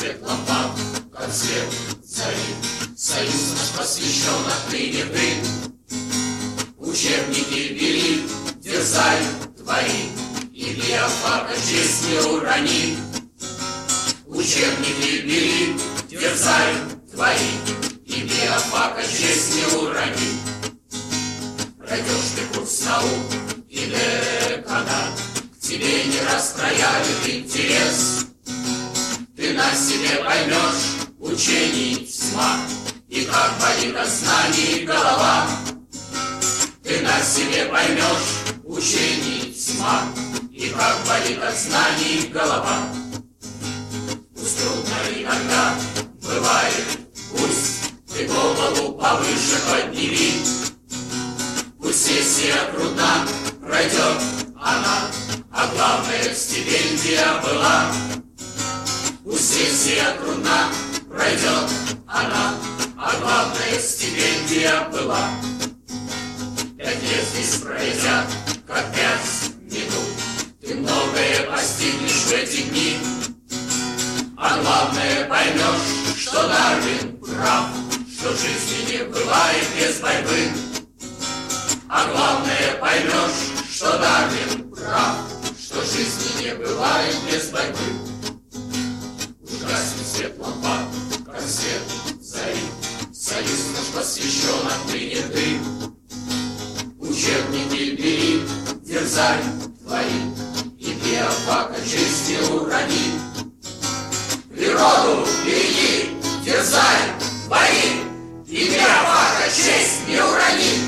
свет лампад, как свет зари. Союз наш посвящен отныне ты. Учебники бери, дерзай, твори, и Биофака честь не урони. Учебники бери, дерзай, твори, и Биофака честь не урони. Пройдешь ты курс наук и деканат, к тебе не раз проявит интерес. Ты на себе поймешь учений смак, и как болит от знаний голова. Ты на себе поймешь учений смак, и как болит от знаний голова. Пусть трудно иногда бывает, пусть ты голову повыше подними. Пусть сессия трудна, пройдет она, а главное стипендия была. Пусть сессия трудна, пройдет она, а главное стипендия была. 5 лет здесь пролетят, как 5 минут, ты многое постигнешь в эти дни. А главное поймешь, что Дарвин прав, что жизни не бывает без борьбы. А главное поймешь, что Дарвин прав, что жизни не бывает без борьбы. Уж гаснет свет лампад, как свет зари. Союз наш посвящен отныне ты. Учебники бери, дерзай, твори, и Биофака честь не урони. Природу береги, дерзай, твори, и Биофака честь не урони.